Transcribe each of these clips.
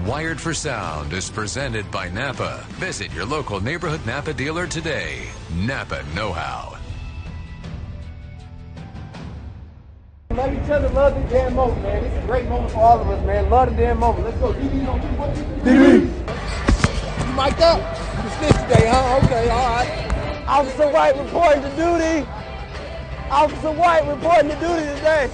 Wired for Sound is presented by Napa. Visit your local neighborhood Napa dealer today. Napa know-how. Love each other, love this damn moment, man. This is a great moment for all of us, man. Love the damn moment. Let's go. DB on what? DB! You mic'd up? You snitched today, huh? Okay, all right. Officer White reporting to duty. Officer White reporting to duty today.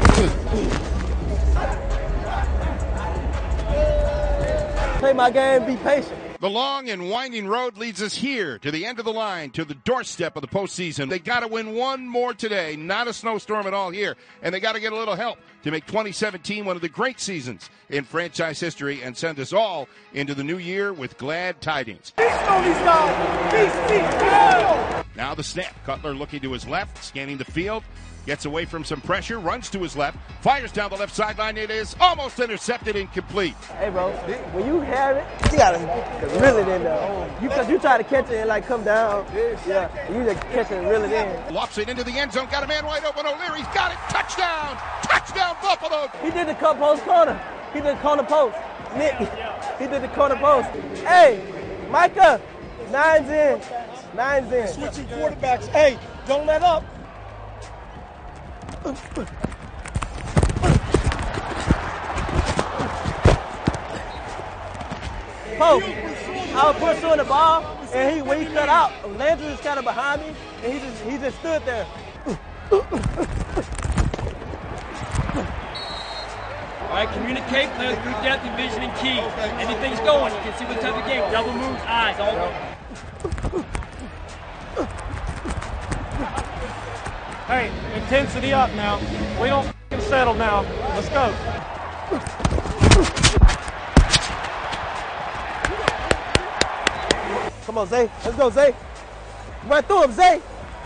Play my game, be patient. The long and winding road leads us here to the end of the line, to the doorstep of the postseason. They got to win one more today. Not a snowstorm at all here. And they got to get a little help to make 2017 one of the great seasons in franchise history and send us all into the new year with glad tidings. Now the snap. Cutler looking to his left, scanning the field. Gets away from some pressure, runs to his left, fires down the left sideline. It is almost intercepted, incomplete. Hey, bro, when you have it, you got to reel it in there. Because you try to catch it and, like, come down. Yeah, you just catch it and reel it in. Lofts it into the end zone. Got a man wide open. O'Leary's got it. Touchdown. Touchdown, Buffalo. He did the post corner. He did the corner post. Nick, he did the corner post. Hey, Micah, nine's in. Switching quarterbacks. Hey, don't let up. Post. I was pursuing the ball, and when he cut out, Landry was kind of behind me, and he just stood there. All right, communicate, play with good depth and vision and key. Anything's going, you can see what type of game. Double moves, eyes, all over. Hey, intensity up now. We don't settle now. Let's go. Come on, Zay. Let's go, Zay. Run through him, Zay.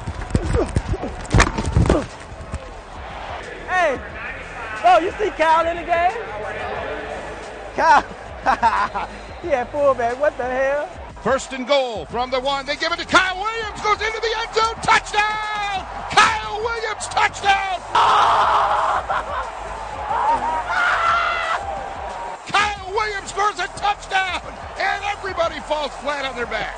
Hey, bro, you see Kyle in the game? Kyle. He had fullback. What the hell? First and goal from the one. They give it to Kyle Williams. Goes into the end zone. Touchdown! Kyle Williams, touchdown! Kyle Williams scores a touchdown, and everybody falls flat on their back.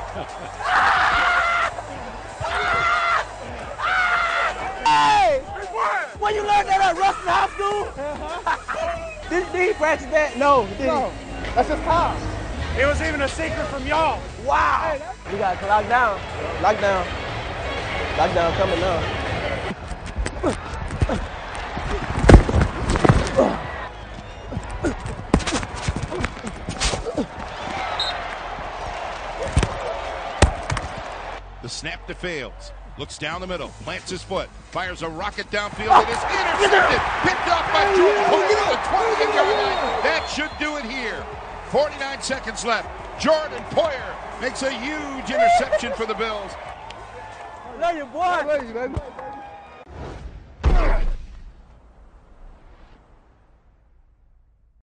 Hey! Where you learned that at Ruston High School? Did he practice that? No. That's just Kyle. It was even a secret from y'all. Wow. We got to lock down. Lockdown coming up. The snap to Fields. Looks down the middle, plants his foot, fires a rocket downfield. It is intercepted, picked off by George Poyer at the 28-yard line. That should do it here. 49 seconds left. Jordan Poyer makes a huge interception for the Bills. Love you, boy. I love you, baby.